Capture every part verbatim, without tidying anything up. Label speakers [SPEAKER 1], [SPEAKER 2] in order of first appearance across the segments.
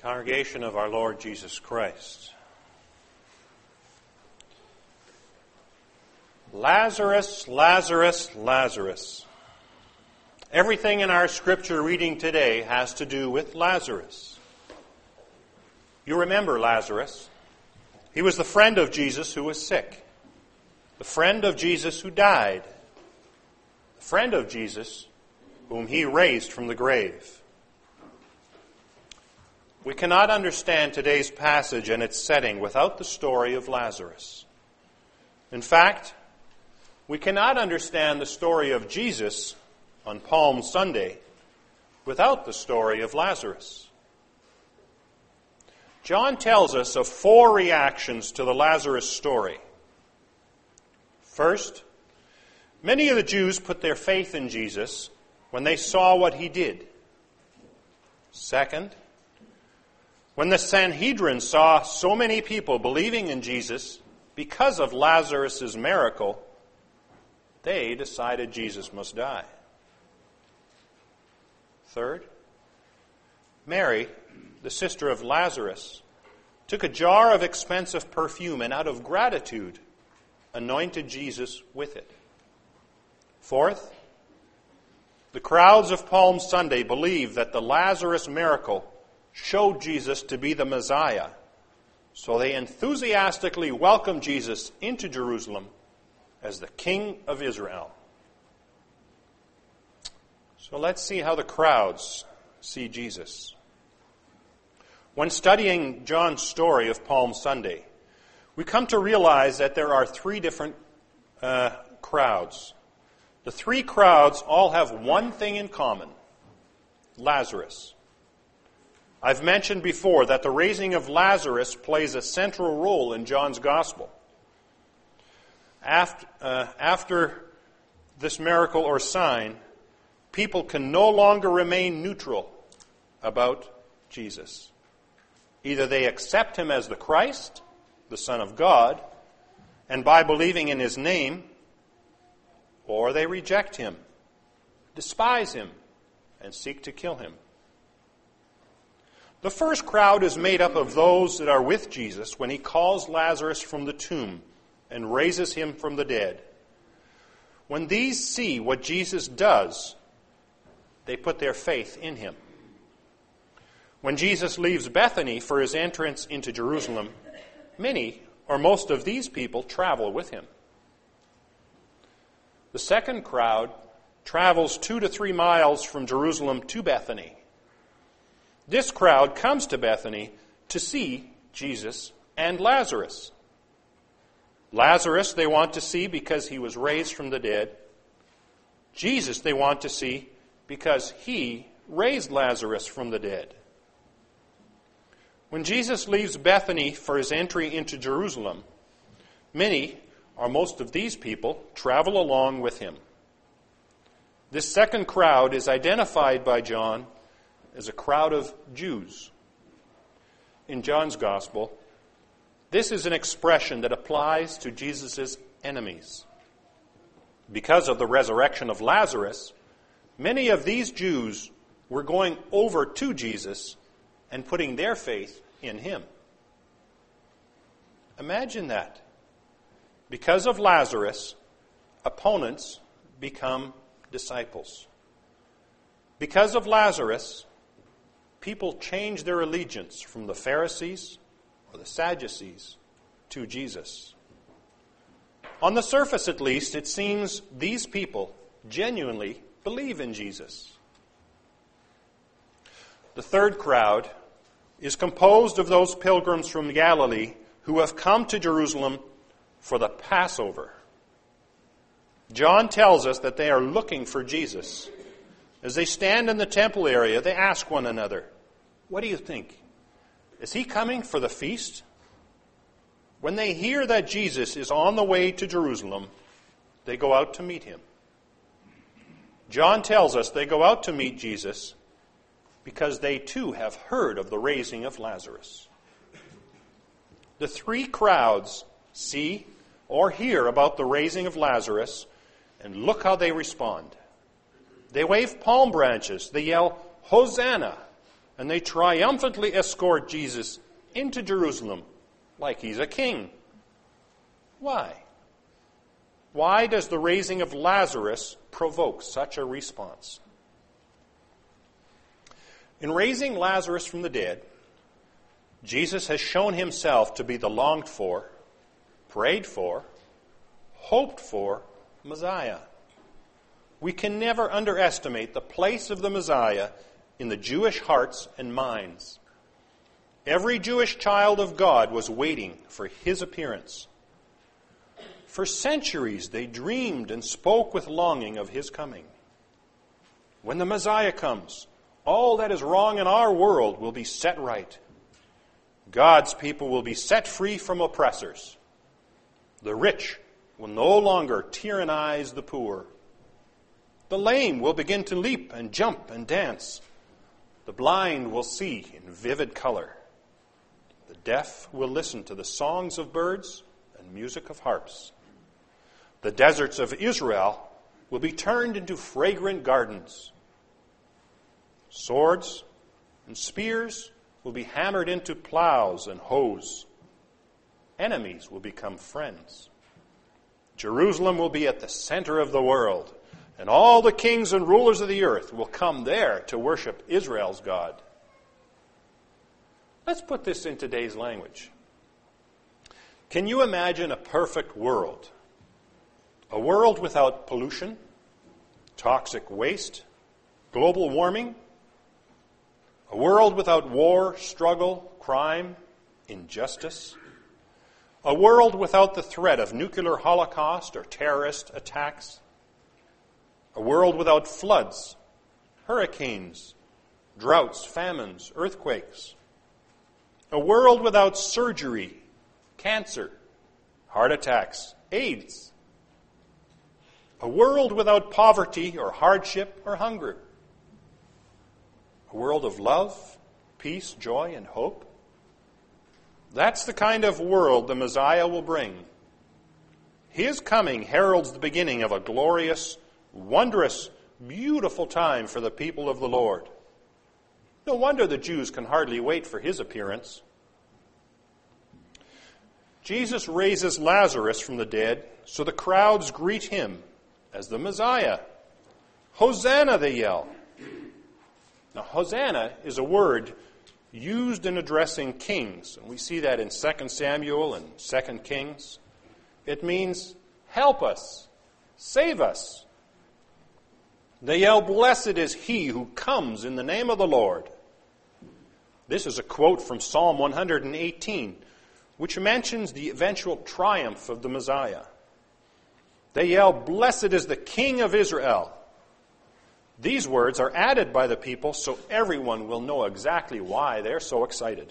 [SPEAKER 1] Congregation of our Lord Jesus Christ. Lazarus, Lazarus, Lazarus. Everything in our scripture reading today has to do with Lazarus. You remember Lazarus. He was the friend of Jesus who was sick. The friend of Jesus who died. The friend of Jesus whom he raised from the grave. We cannot understand today's passage and its setting without the story of Lazarus. In fact, we cannot understand the story of Jesus on Palm Sunday without the story of Lazarus. John tells us of four reactions to the Lazarus story. First, many of the Jews put their faith in Jesus when they saw what he did. Second, when the Sanhedrin saw so many people believing in Jesus because of Lazarus' miracle, they decided Jesus must die. Third, Mary, the sister of Lazarus, took a jar of expensive perfume and out of gratitude anointed Jesus with it. Fourth, the crowds of Palm Sunday believed that the Lazarus miracle showed Jesus to be the Messiah, so they enthusiastically welcomed Jesus into Jerusalem as the King of Israel. So let's see how the crowds see Jesus. When studying John's story of Palm Sunday, we come to realize that there are three different uh, crowds. The three crowds all have one thing in common: Lazarus. I've mentioned before that the raising of Lazarus plays a central role in John's Gospel. After, uh, after this miracle or sign, people can no longer remain neutral about Jesus. Either they accept him as the Christ, the Son of God, and by believing in his name, or they reject him, despise him, and seek to kill him. The first crowd is made up of those that are with Jesus when he calls Lazarus from the tomb and raises him from the dead. When these see what Jesus does, they put their faith in him. When Jesus leaves Bethany for his entrance into Jerusalem, many or most of these people travel with him. The second crowd travels two to three miles from Jerusalem to Bethany. This crowd comes to Bethany to see Jesus and Lazarus. Lazarus they want to see because he was raised from the dead. Jesus they want to see because he raised Lazarus from the dead. When Jesus leaves Bethany for his entry into Jerusalem, many or most of these people travel along with him. This second crowd is identified by John as a crowd of Jews. In John's Gospel, this is an expression that applies to Jesus' enemies. Because of the resurrection of Lazarus, many of these Jews were going over to Jesus and putting their faith in him. Imagine that. Because of Lazarus, opponents become disciples. Because of Lazarus, people change their allegiance from the Pharisees or the Sadducees to Jesus. On the surface, at least, it seems these people genuinely believe in Jesus. The third crowd is composed of those pilgrims from Galilee who have come to Jerusalem for the Passover. John tells us that they are looking for Jesus. As they stand in the temple area, they ask one another, "What do you think? Is he coming for the feast?" When they hear that Jesus is on the way to Jerusalem, they go out to meet him. John tells us they go out to meet Jesus because they too have heard of the raising of Lazarus. The three crowds see or hear about the raising of Lazarus, and look how they respond. They wave palm branches. They yell, "Hosanna! and they triumphantly escort Jesus into Jerusalem like he's a king. Why? Why does the raising of Lazarus provoke such a response? In raising Lazarus from the dead, Jesus has shown himself to be the longed for, prayed for, hoped for Messiah. We can never underestimate the place of the Messiah in the Jewish hearts and minds. Every Jewish child of God was waiting for his appearance. For centuries they dreamed and spoke with longing of his coming. When the Messiah comes, all that is wrong in our world will be set right. God's people will be set free from oppressors. The rich will no longer tyrannize the poor. The lame will begin to leap and jump and dance. The blind will see in vivid color. The deaf will listen to the songs of birds and music of harps. The deserts of Israel will be turned into fragrant gardens. Swords and spears will be hammered into plows and hoes. Enemies will become friends. Jerusalem will be at the center of the world, and all the kings and rulers of the earth will come there to worship Israel's God. Let's put this in today's language. Can you imagine a perfect world? A world without pollution, toxic waste, global warming? A world without war, struggle, crime, injustice? A world without the threat of nuclear holocaust or terrorist attacks? A world without floods, hurricanes, droughts, famines, earthquakes? A world without surgery, cancer, heart attacks, AIDS? A world without poverty or hardship or hunger? A world of love, peace, joy, and hope? That's the kind of world the Messiah will bring. His coming heralds the beginning of a glorious, wondrous, beautiful time for the people of the Lord. No wonder the Jews can hardly wait for his appearance. Jesus raises Lazarus from the dead, so the crowds greet him as the Messiah. Hosanna, they yell. Now, Hosanna is a word used in addressing kings, and we see that in Second Samuel and Second Kings. It means, help us, save us. They yell, blessed is he who comes in the name of the Lord. This is a quote from Psalm one hundred eighteen, which mentions the eventual triumph of the Messiah. They yell, blessed is the King of Israel. These words are added by the people so everyone will know exactly why they're so excited.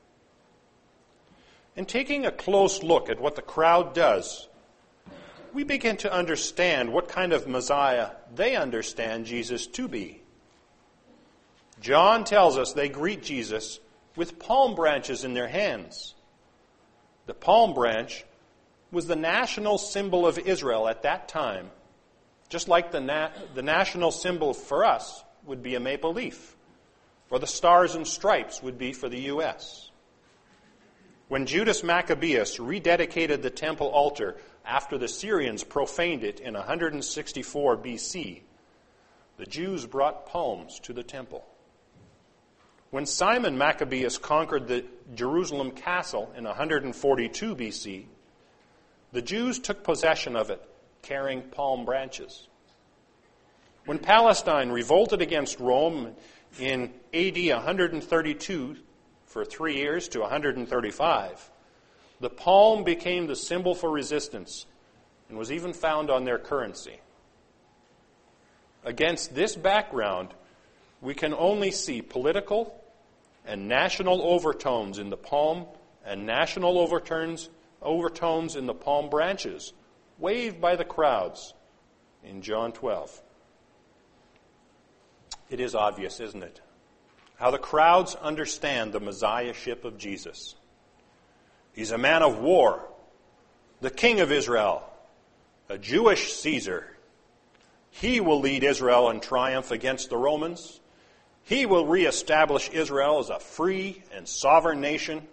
[SPEAKER 1] In taking a close look at what the crowd does, we begin to understand what kind of Messiah they understand Jesus to be. John tells us they greet Jesus with palm branches in their hands. The palm branch was the national symbol of Israel at that time, just like the, na- the national symbol for us would be a maple leaf, or the stars and stripes would be for the U S When Judas Maccabeus rededicated the temple altar after the Syrians profaned it in one sixty-four B C, the Jews brought palms to the temple. When Simon Maccabeus conquered the Jerusalem castle in one forty-two B C, the Jews took possession of it, carrying palm branches. When Palestine revolted against Rome in A D one thirty-two for three years to one thirty-five, the palm became the symbol for resistance and was even found on their currency. Against this background, we can only see political and national overtones in the palm and national overtones, overtones in the palm branches waved by the crowds in John twelve. It is obvious, isn't it, how the crowds understand the Messiahship of Jesus. He's a man of war, the King of Israel, a Jewish Caesar. He will lead Israel in triumph against the Romans. He will reestablish Israel as a free and sovereign nation.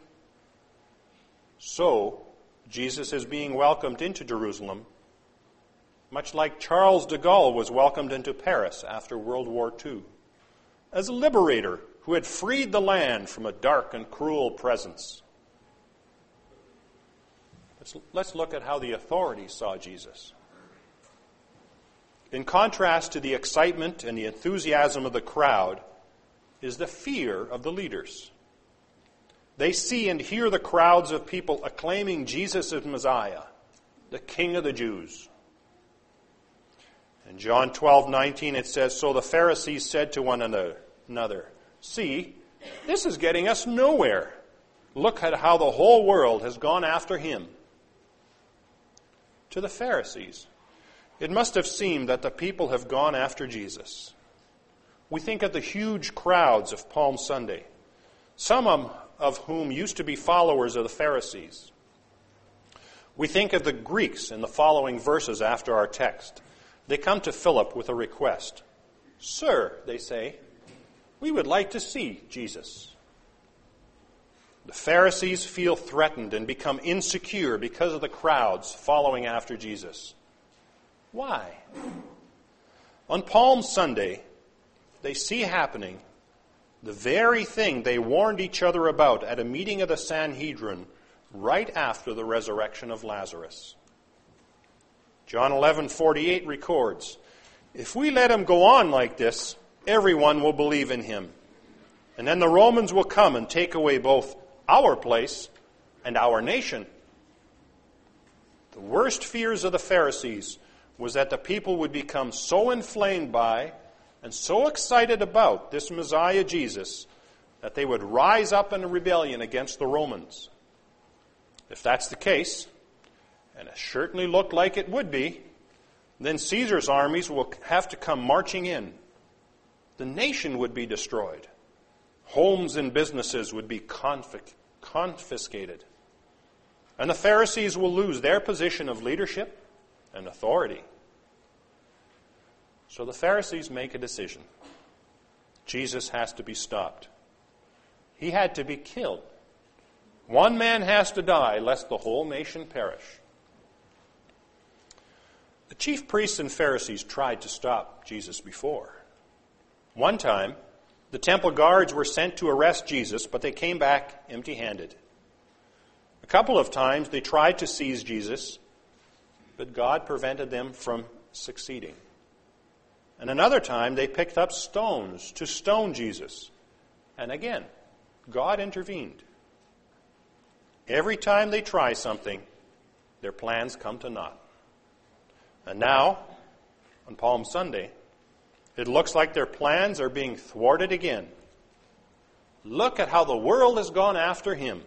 [SPEAKER 1] So, Jesus is being welcomed into Jerusalem, much like Charles de Gaulle was welcomed into Paris after World War Two, as a liberator who had freed the land from a dark and cruel presence. Let's, let's look at how the authorities saw Jesus. In contrast to the excitement and the enthusiasm of the crowd is the fear of the leaders. They see and hear the crowds of people acclaiming Jesus as Messiah, the King of the Jews. In John twelve nineteen it says, "So the Pharisees said to one another, 'See, this is getting us nowhere. Look at how the whole world has gone after him.'" To the Pharisees, it must have seemed that the people have gone after Jesus. We think of the huge crowds of Palm Sunday, some of whom used to be followers of the Pharisees. We think of the Greeks in the following verses after our text. They come to Philip with a request. "Sir," they say, "we would like to see Jesus." The Pharisees feel threatened and become insecure because of the crowds following after Jesus. Why? On Palm Sunday, they see happening the very thing they warned each other about at a meeting of the Sanhedrin right after the resurrection of Lazarus. John eleven forty-eight records, "If we let him go on like this, everyone will believe in him. And then the Romans will come and take away both our place and our nation." The worst fears of the Pharisees was that the people would become so inflamed by and so excited about this Messiah Jesus that they would rise up in rebellion against the Romans. If that's the case, and it certainly looked like it would be, then Caesar's armies will have to come marching in. The nation would be destroyed. Homes and businesses would be confisc- confiscated. And the Pharisees will lose their position of leadership and authority. So the Pharisees make a decision. Jesus has to be stopped. He had to be killed. One man has to die, lest the whole nation perish. The chief priests and Pharisees tried to stop Jesus before. One time, the temple guards were sent to arrest Jesus, but they came back empty-handed. A couple of times they tried to seize Jesus, but God prevented them from succeeding. And another time they picked up stones to stone Jesus. And again, God intervened. Every time they try something, their plans come to naught. And now, on Palm Sunday, it looks like their plans are being thwarted again. Look at how the world has gone after him.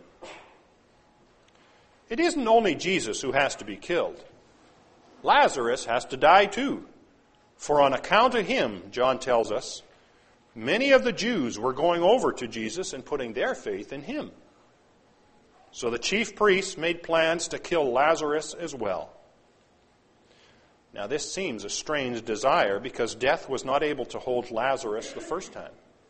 [SPEAKER 1] It isn't only Jesus who has to be killed. Lazarus has to die too. For on account of him, John tells us, many of the Jews were going over to Jesus and putting their faith in him. So the chief priests made plans to kill Lazarus as well. Now this seems a strange desire because death was not able to hold Lazarus the first time.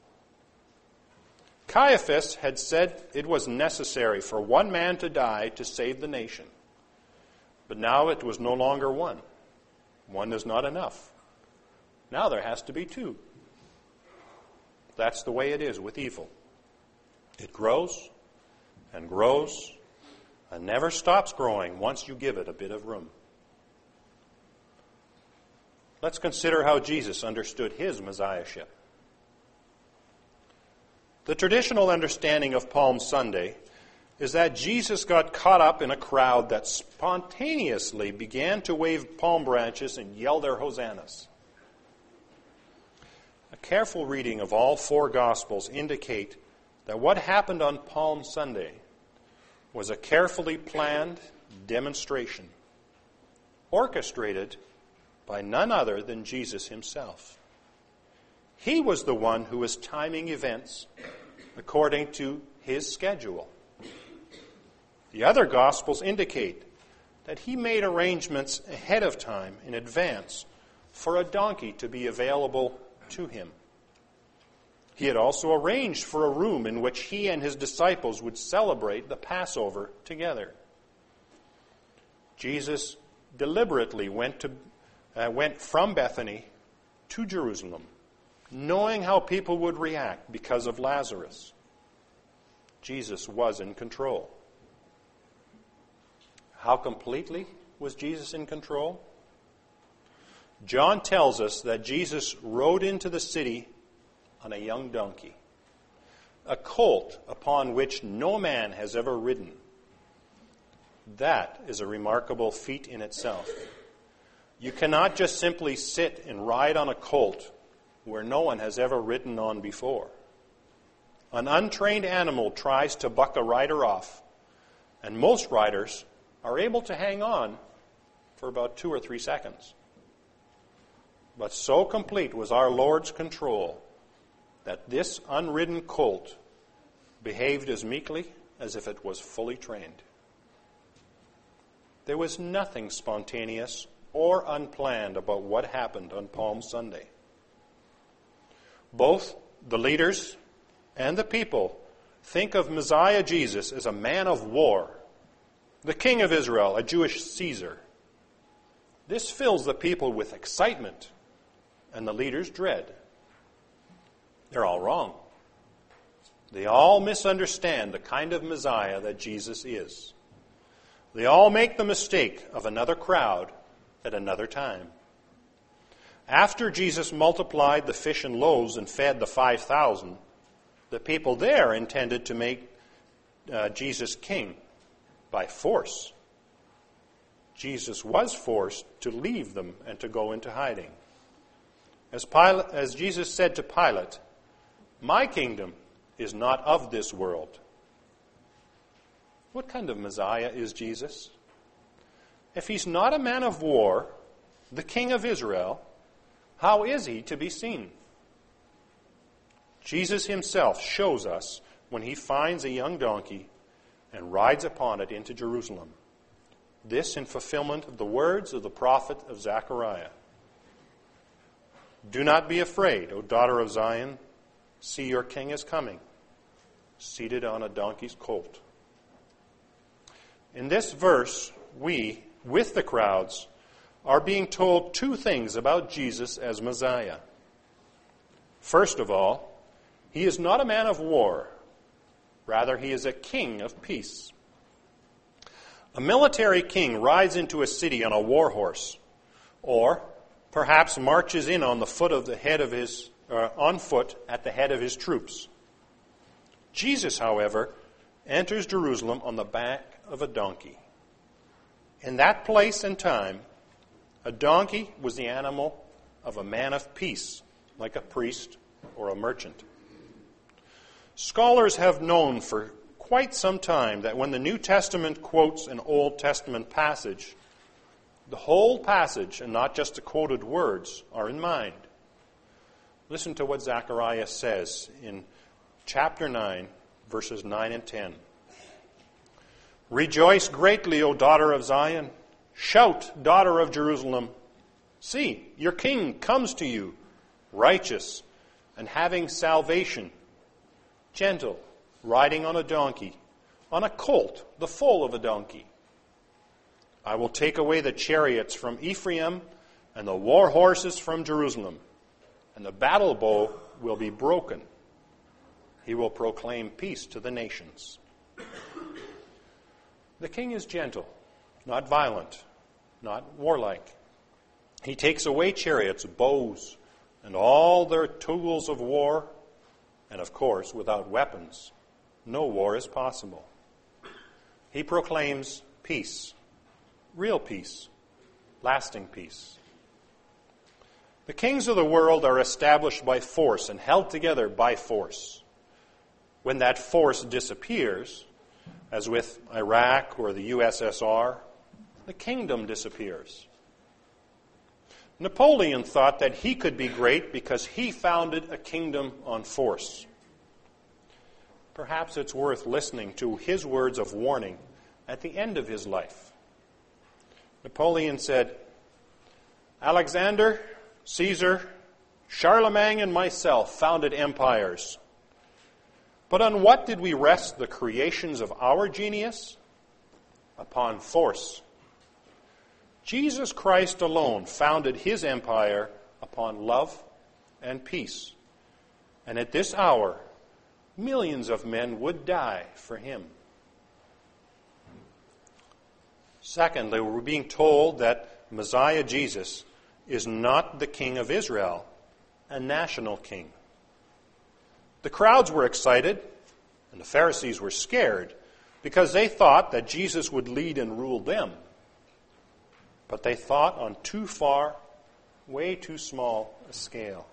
[SPEAKER 1] Caiaphas had said it was necessary for one man to die to save the nation. But now it was no longer one. One is not enough. Now there has to be two. That's the way it is with evil. It grows and grows and never stops growing once you give it a bit of room. Let's consider how Jesus understood his messiahship. The traditional understanding of Palm Sunday is that Jesus got caught up in a crowd that spontaneously began to wave palm branches and yell their hosannas. A careful reading of all four Gospels indicate that what happened on Palm Sunday was a carefully planned demonstration, orchestrated by none other than Jesus himself. He was the one who was timing events according to his schedule. The other Gospels indicate that he made arrangements ahead of time, in advance, for a donkey to be available to him. He had also arranged for a room in which he and his disciples would celebrate the Passover together. Jesus deliberately went to uh, went from Bethany to Jerusalem, knowing how people would react because of Lazarus. Jesus was in control. How completely was Jesus in control? John tells us that Jesus rode into the city on a young donkey, a colt upon which no man has ever ridden. That is a remarkable feat in itself. You cannot just simply sit and ride on a colt where no one has ever ridden on before. An untrained animal tries to buck a rider off, and most riders are able to hang on for about two or three seconds. But so complete was our Lord's control that this unridden colt behaved as meekly as if it was fully trained. There was nothing spontaneous or unplanned about what happened on Palm Sunday. Both the leaders and the people think of Messiah Jesus as a man of war, the King of Israel, a Jewish Caesar. This fills the people with excitement and the leaders' dread. They're all wrong. They all misunderstand the kind of Messiah that Jesus is. They all make the mistake of another crowd at another time. After Jesus multiplied the fish and loaves and fed the five thousand, the people there intended to make uh, Jesus king by force. Jesus was forced to leave them and to go into hiding. As, Pilate, as Jesus said to Pilate, "My kingdom is not of this world." What kind of Messiah is Jesus? If he's not a man of war, the King of Israel, how is he to be seen? Jesus himself shows us when he finds a young donkey and rides upon it into Jerusalem. This in fulfillment of the words of the prophet of Zechariah. "Do not be afraid, O daughter of Zion. See, your king is coming, seated on a donkey's colt." In this verse, we, with the crowds, are being told two things about Jesus as Messiah. First of all, he is not a man of war. Rather, he is a king of peace. A military king rides into a city on a war horse, or perhaps marches in on the foot of the head of his uh, on foot at the head of his troops. Jesus, however, enters Jerusalem on the back of a donkey. In that place and time, a donkey was the animal of a man of peace, like a priest or a merchant. Scholars have known for quite some time that when the New Testament quotes an Old Testament passage, the whole passage, and not just the quoted words, are in mind. Listen to what Zechariah says in chapter nine, verses nine and ten. "Rejoice greatly, O daughter of Zion. Shout, daughter of Jerusalem. See, your king comes to you, righteous and having salvation, gentle, riding on a donkey, on a colt, the foal of a donkey. I will take away the chariots from Ephraim and the war horses from Jerusalem, and the battle bow will be broken. He will proclaim peace to the nations." The king is gentle, not violent, not warlike. He takes away chariots, bows, and all their tools of war, and of course, without weapons, no war is possible. He proclaims peace, real peace, lasting peace. The kings of the world are established by force and held together by force. When that force disappears, as with Iraq or the U S S R, the kingdom disappears. Napoleon thought that he could be great because he founded a kingdom on force. Perhaps it's worth listening to his words of warning at the end of his life. Napoleon said, "Alexander, Caesar, Charlemagne and myself founded empires. But on what did we rest the creations of our genius? Upon force. Jesus Christ alone founded his empire upon love and peace. And at this hour, millions of men would die for him. Secondly, we're being told that Messiah Jesus is not the king of Israel, a national king. The crowds were excited, and the Pharisees were scared, because they thought that Jesus would lead and rule them. But they thought on too far, way too small a scale.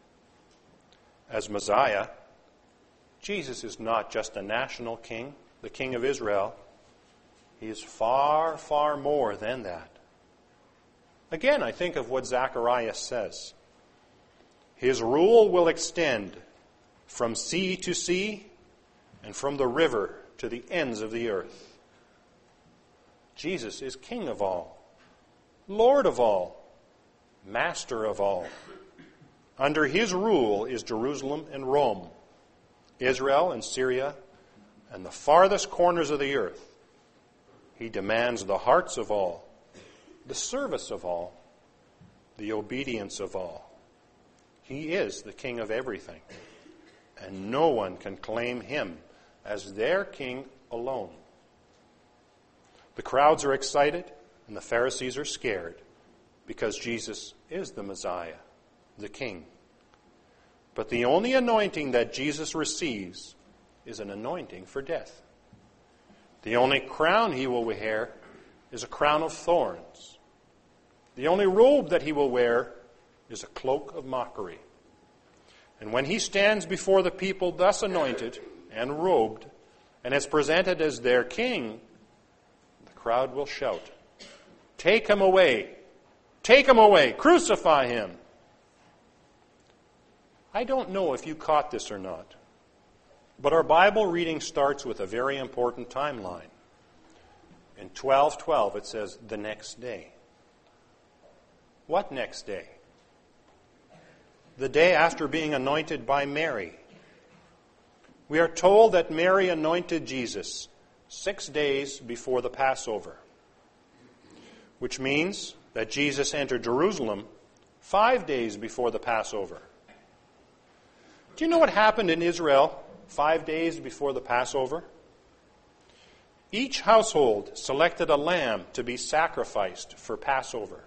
[SPEAKER 1] As Messiah, Jesus is not just a national king, the king of Israel. He is far, far more than that. Again, I think of what Zacharias says. His rule will extend from sea to sea and from the river to the ends of the earth. Jesus is King of all, Lord of all, Master of all. Under his rule is Jerusalem and Rome, Israel and Syria, and the farthest corners of the earth. He demands the hearts of all, the service of all, the obedience of all. He is the King of everything, and no one can claim him as their king alone. The crowds are excited, and the Pharisees are scared, because Jesus is the Messiah, the King. But the only anointing that Jesus receives is an anointing for death. The only crown he will wear is a crown of thorns. The only robe that he will wear is a cloak of mockery. And when he stands before the people thus anointed and robed, and is presented as their king, the crowd will shout, "Take him away! Take him away! Crucify him!" I don't know if you caught this or not, but our Bible reading starts with a very important timeline. In twelve twelve it says, "the next day." What next day? The day after being anointed by Mary. We are told that Mary anointed Jesus six days before the Passover, which means that Jesus entered Jerusalem five days before the Passover. Do you know what happened in Israel five days before the Passover? Each household selected a lamb to be sacrificed for Passover.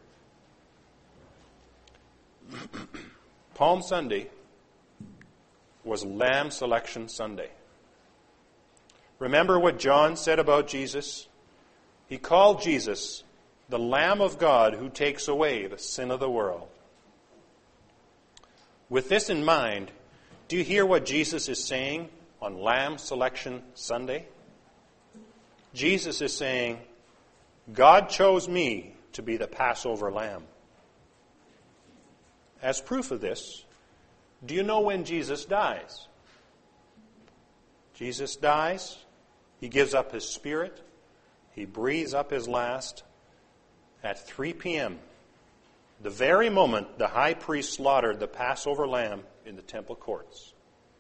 [SPEAKER 1] Palm Sunday was Lamb Selection Sunday. Remember what John said about Jesus? He called Jesus the Lamb of God who takes away the sin of the world. With this in mind, do you hear what Jesus is saying on Lamb Selection Sunday? Jesus is saying, God chose me to be the Passover lamb. As proof of this, do you know when Jesus dies? Jesus dies, he gives up his spirit, he breathes up his last at three p.m., the very moment the high priest slaughtered the Passover lamb in the temple courts.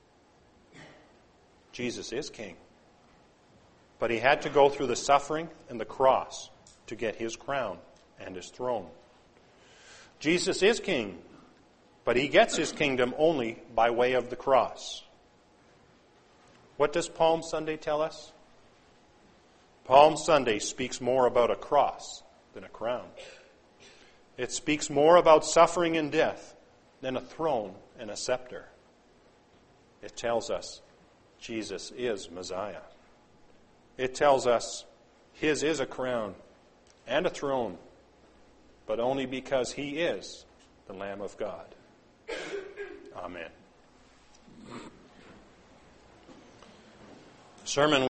[SPEAKER 1] Jesus is king. But he had to go through the suffering and the cross to get his crown and his throne. Jesus is king, but he gets his kingdom only by way of the cross. What does Palm Sunday tell us? Palm Sunday speaks more about a cross than a crown. It speaks more about suffering and death than a throne and a scepter. It tells us Jesus is Messiah. It tells us his is a crown and a throne, but only because he is the Lamb of God. Amen. Sermon